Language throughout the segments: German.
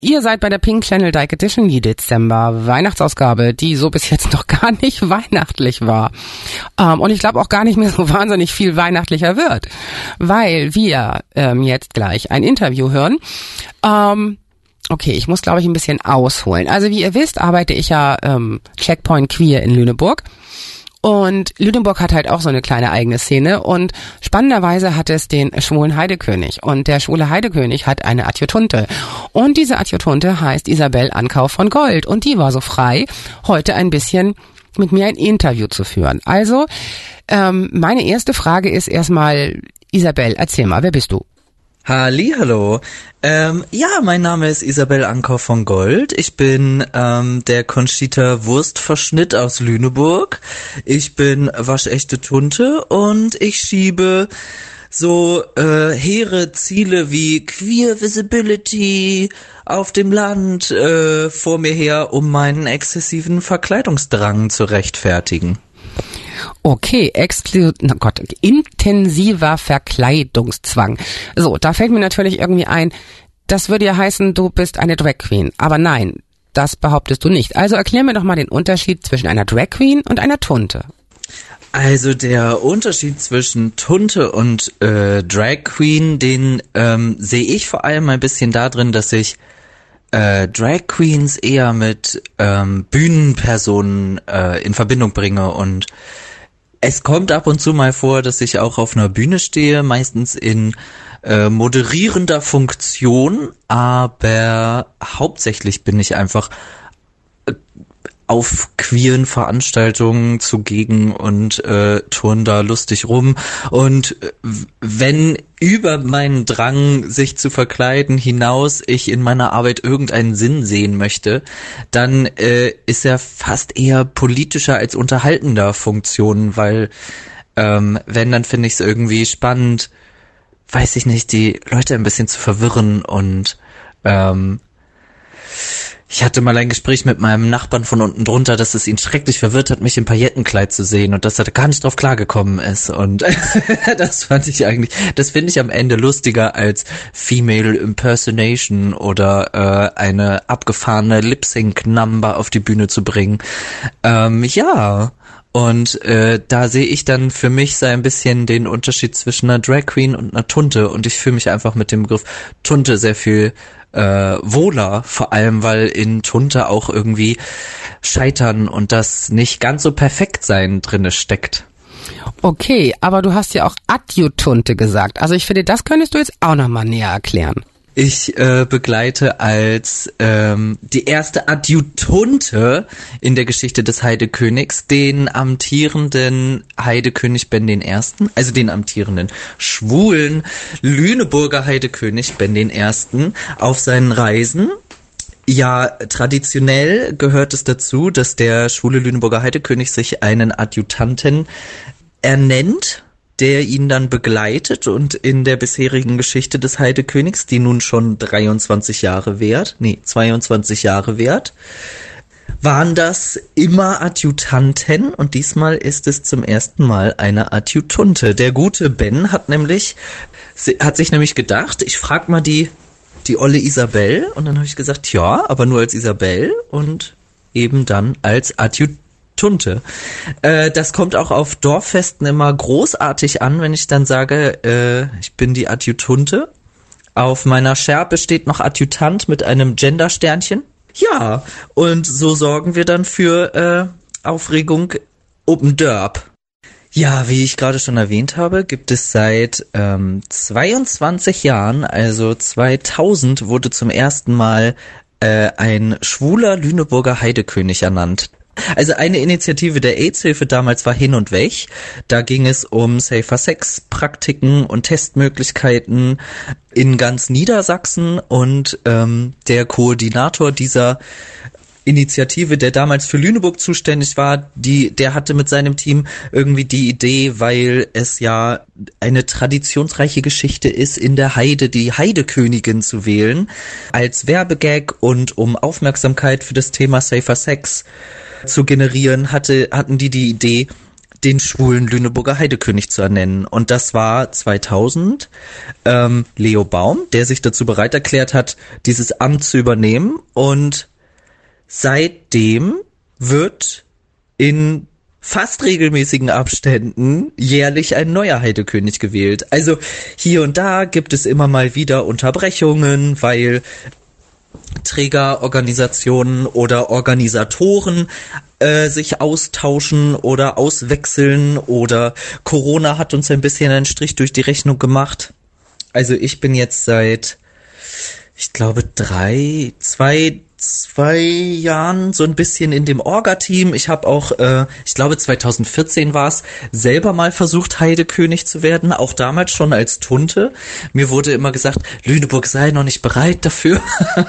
Ihr seid bei der Pink Channel Dyke Edition, die Dezember Weihnachtsausgabe, die so bis jetzt noch gar nicht weihnachtlich war. Und ich glaube auch gar nicht mehr so wahnsinnig viel weihnachtlicher wird, weil wir jetzt gleich ein Interview hören. Okay, ich muss, glaube ich, ein bisschen ausholen. Also wie ihr wisst, arbeite ich ja Checkpoint Queer in Lüneburg. Und Lüneburg hat halt auch so eine kleine eigene Szene und spannenderweise hat es den schwulen Heidekönig und der schwule Heidekönig hat eine Adjutunte und diese Adjutunte heißt Isabel Ankauf von Gold und die war so frei, heute ein bisschen mit mir ein Interview zu führen. Also meine erste Frage ist erstmal, Isabel, erzähl mal, wer bist du? Hallihallo. Ja, mein Name ist Isabel Ankauf von Gold. Ich bin der Conchita Wurstverschnitt aus Lüneburg. Ich bin waschechte Tunte und ich schiebe so hehre Ziele wie Queer Visibility auf dem Land vor mir her, um meinen exzessiven Verkleidungsdrang zu rechtfertigen. Okay, intensiver Verkleidungszwang. So, da fällt mir natürlich irgendwie ein, das würde ja heißen, du bist eine Drag Queen. Aber nein, das behauptest du nicht. Also erklär mir doch mal den Unterschied zwischen einer Drag Queen und einer Tunte. Also der Unterschied zwischen Tunte und Drag Queen, den sehe ich vor allem ein bisschen darin, dass ich Drag Queens eher mit Bühnenpersonen in Verbindung bringe und es kommt ab und zu mal vor, dass ich auch auf einer Bühne stehe, meistens in moderierender Funktion, aber hauptsächlich bin ich einfach auf queeren Veranstaltungen zugegen und turn da lustig rum. Und wenn über meinen Drang, sich zu verkleiden, hinaus ich in meiner Arbeit irgendeinen Sinn sehen möchte, dann ist er fast eher politischer als unterhaltender Funktion, weil wenn, dann finde ich es irgendwie spannend, weiß ich nicht, die Leute ein bisschen zu verwirren und ich hatte mal ein Gespräch mit meinem Nachbarn von unten drunter, dass es ihn schrecklich verwirrt hat, mich im Paillettenkleid zu sehen und dass er da gar nicht drauf klargekommen ist. Und das finde ich am Ende lustiger als Female Impersonation oder eine abgefahrene Lip-Sync-Number auf die Bühne zu bringen. Ja. Und da sehe ich dann für mich so ein bisschen den Unterschied zwischen einer Drag Queen und einer Tunte und ich fühle mich einfach mit dem Begriff Tunte sehr viel wohler, vor allem weil in Tunte auch irgendwie Scheitern und das nicht ganz so perfekt sein drinne steckt. Okay, aber du hast ja auch Adjutunte gesagt. Also ich finde, das könntest du jetzt auch nochmal näher erklären. Ich begleite als die erste Adjutunte in der Geschichte des Heidekönigs den amtierenden Heidekönig Ben I., also den amtierenden schwulen Lüneburger Heidekönig Ben I. auf seinen Reisen. Ja, traditionell gehört es dazu, dass der schwule Lüneburger Heidekönig sich einen Adjutanten ernennt, der ihn dann begleitet und in der bisherigen Geschichte des Heidekönigs, die nun schon 22 Jahre währt, waren das immer Adjutanten und diesmal ist es zum ersten Mal eine Adjutunte. Der gute Ben hat sich nämlich gedacht, ich frag mal die olle Isabel und dann habe ich gesagt, ja, aber nur als Isabel und eben dann als Adjutante. Das kommt auch auf Dorffesten immer großartig an, wenn ich dann sage, ich bin die Adjutunte. Auf meiner Schärpe steht noch Adjutant mit einem Gender-Sternchen. Ja, und so sorgen wir dann für Aufregung oben Dörp. Ja, wie ich gerade schon erwähnt habe, gibt es seit 22 Jahren, also 2000, wurde zum ersten Mal ein schwuler Lüneburger Heidekönig ernannt. Also eine Initiative der AIDS-Hilfe damals war Hin und Weg. Da ging es um Safer-Sex-Praktiken und Testmöglichkeiten in ganz Niedersachsen und der Koordinator dieser Initiative, der damals für Lüneburg zuständig war, der hatte mit seinem Team irgendwie die Idee, weil es ja eine traditionsreiche Geschichte ist, in der Heide die Heidekönigin zu wählen, als Werbegag und um Aufmerksamkeit für das Thema Safer Sex zu generieren, hatten die Idee, den schwulen Lüneburger Heidekönig zu ernennen. Und das war 2000 Leo Baum, der sich dazu bereit erklärt hat, dieses Amt zu übernehmen. Und seitdem wird in fast regelmäßigen Abständen jährlich ein neuer Heidekönig gewählt. Also hier und da gibt es immer mal wieder Unterbrechungen, weil Trägerorganisationen oder Organisatoren sich austauschen oder auswechseln, oder Corona hat uns ein bisschen einen Strich durch die Rechnung gemacht. Also ich bin jetzt seit, ich glaube, zwei Jahren so ein bisschen in dem Orga-Team. Ich habe auch, ich glaube 2014 war es, selber mal versucht, Heidekönig zu werden, auch damals schon als Tunte. Mir wurde immer gesagt, Lüneburg sei noch nicht bereit dafür.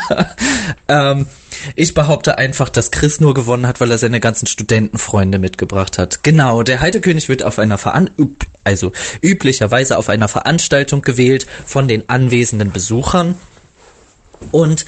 Ich behaupte einfach, dass Chris nur gewonnen hat, weil er seine ganzen Studentenfreunde mitgebracht hat. Genau, der Heidekönig wird auf einer üblicherweise auf einer Veranstaltung gewählt von den anwesenden Besuchern. Und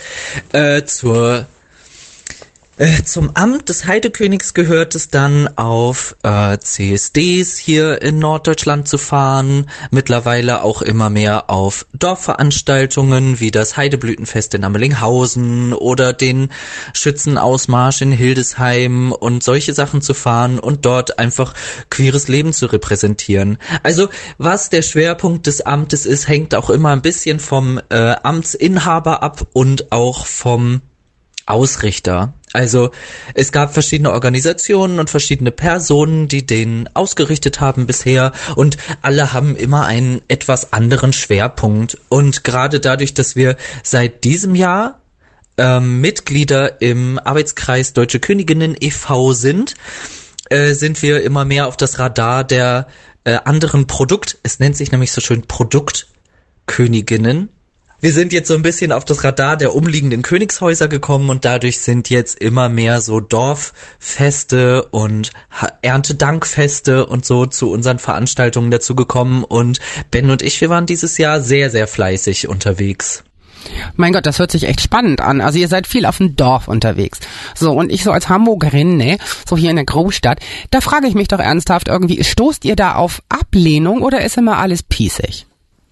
zum Amt des Heidekönigs gehört es dann, auf CSDs hier in Norddeutschland zu fahren, mittlerweile auch immer mehr auf Dorfveranstaltungen wie das Heideblütenfest in Amelinghausen oder den Schützenausmarsch in Hildesheim und solche Sachen zu fahren und dort einfach queeres Leben zu repräsentieren. Also was der Schwerpunkt des Amtes ist, hängt auch immer ein bisschen vom Amtsinhaber ab und auch vom Ausrichter. Also es gab verschiedene Organisationen und verschiedene Personen, die den ausgerichtet haben bisher, und alle haben immer einen etwas anderen Schwerpunkt. Und gerade dadurch, dass wir seit diesem Jahr Mitglieder im Arbeitskreis Deutsche Königinnen e.V. sind wir immer mehr auf das Radar der anderen es nennt sich nämlich so schön Produktköniginnen. Wir sind jetzt so ein bisschen auf das Radar der umliegenden Königshäuser gekommen, und dadurch sind jetzt immer mehr so Dorffeste und Erntedankfeste und so zu unseren Veranstaltungen dazu gekommen, und Ben und ich, wir waren dieses Jahr sehr, sehr fleißig unterwegs. Mein Gott, das hört sich echt spannend an. Also ihr seid viel auf dem Dorf unterwegs. So, und ich so als Hamburgerin, ne, so hier in der Großstadt, da frage ich mich doch ernsthaft irgendwie, stoßt ihr da auf Ablehnung oder ist immer alles pießig?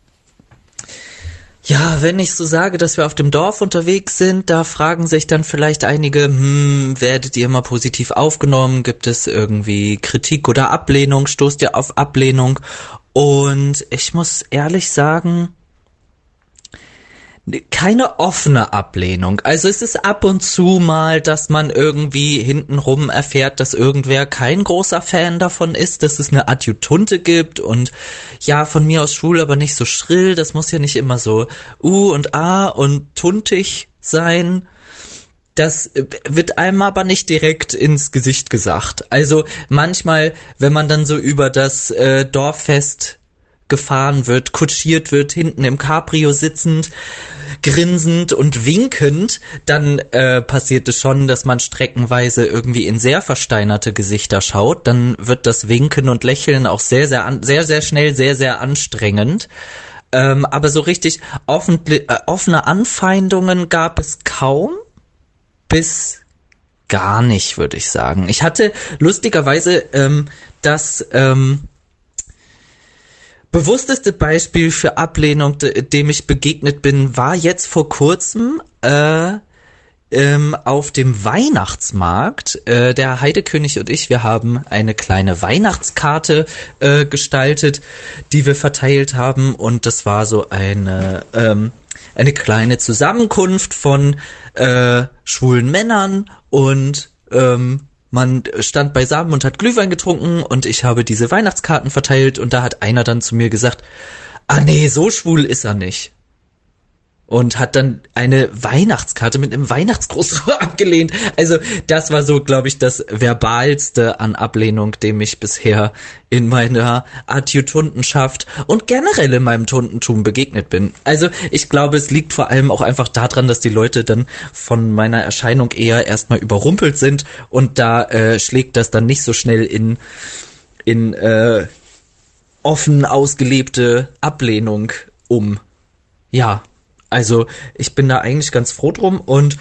Ja, wenn ich so sage, dass wir auf dem Dorf unterwegs sind, da fragen sich dann vielleicht einige, werdet ihr immer positiv aufgenommen? Gibt es irgendwie Kritik oder Ablehnung? Stoßt ihr auf Ablehnung? Und ich muss ehrlich sagen, keine offene Ablehnung. Also es ist ab und zu mal, dass man irgendwie hintenrum erfährt, dass irgendwer kein großer Fan davon ist, dass es eine Adjutunte gibt, und ja, von mir aus schwul, aber nicht so schrill. Das muss ja nicht immer so und A und tuntig sein. Das wird einem aber nicht direkt ins Gesicht gesagt. Also manchmal, wenn man dann so über das Dorffest gefahren wird, kutschiert wird, hinten im Cabrio sitzend, grinsend und winkend, dann passiert es schon, dass man streckenweise irgendwie in sehr versteinerte Gesichter schaut. Dann wird das Winken und Lächeln auch sehr, sehr schnell sehr, sehr anstrengend. Aber so richtig offene Anfeindungen gab es kaum bis gar nicht, würde ich sagen. Ich hatte lustigerweise das bewussteste Beispiel für Ablehnung, dem ich begegnet bin, war jetzt vor kurzem auf dem Weihnachtsmarkt. Der Heidekönig und ich, wir haben eine kleine Weihnachtskarte gestaltet, die wir verteilt haben, und das war so eine kleine Zusammenkunft von schwulen Männern, und man stand beisammen und hat Glühwein getrunken, und ich habe diese Weihnachtskarten verteilt, und da hat einer dann zu mir gesagt, nee, so schwul ist er nicht. Und hat dann eine Weihnachtskarte mit einem Weihnachtsgruß abgelehnt. Also das war so, glaube ich, das Verbalste an Ablehnung, dem ich bisher in meiner Adjutantenschaft und generell in meinem Tuntentum begegnet bin. Also ich glaube, es liegt vor allem auch einfach daran, dass die Leute dann von meiner Erscheinung eher erstmal überrumpelt sind, und da schlägt das dann nicht so schnell in offen ausgelebte Ablehnung um. Ja. Also ich bin da eigentlich ganz froh drum, und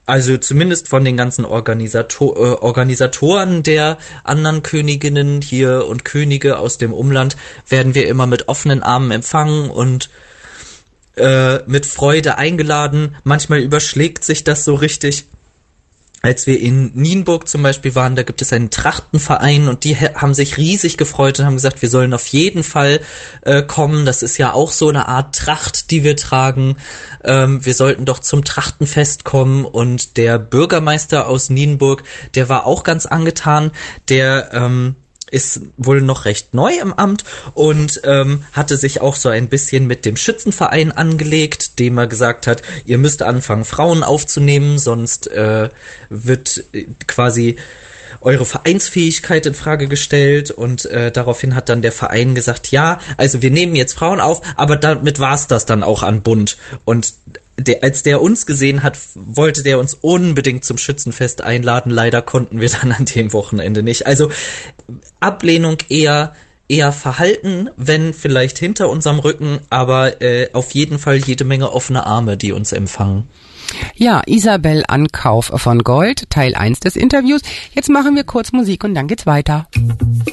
Also zumindest von den ganzen Organisatoren der anderen Königinnen hier und Könige aus dem Umland werden wir immer mit offenen Armen empfangen und mit Freude eingeladen. Manchmal überschlägt sich das so richtig. Als wir in Nienburg zum Beispiel waren, da gibt es einen Trachtenverein und die haben sich riesig gefreut und haben gesagt, wir sollen auf jeden Fall kommen. Das ist ja auch so eine Art Tracht, die wir tragen. Wir sollten doch zum Trachtenfest kommen. Und der Bürgermeister aus Nienburg, der war auch ganz angetan. Der ist wohl noch recht neu im Amt und hatte sich auch so ein bisschen mit dem Schützenverein angelegt, dem er gesagt hat, ihr müsst anfangen, Frauen aufzunehmen, sonst wird quasi eure Vereinsfähigkeit in Frage gestellt. Und daraufhin hat dann der Verein gesagt, ja, also wir nehmen jetzt Frauen auf, aber damit war's das dann auch an Bund. Und als der uns gesehen hat, wollte der uns unbedingt zum Schützenfest einladen. Leider konnten wir dann an dem Wochenende nicht. Also Ablehnung eher verhalten, wenn vielleicht hinter unserem Rücken, aber auf jeden Fall jede Menge offene Arme, die uns empfangen. Ja, Isabel Ankauf von Gold, Teil 1 des Interviews. Jetzt machen wir kurz Musik und dann geht's weiter.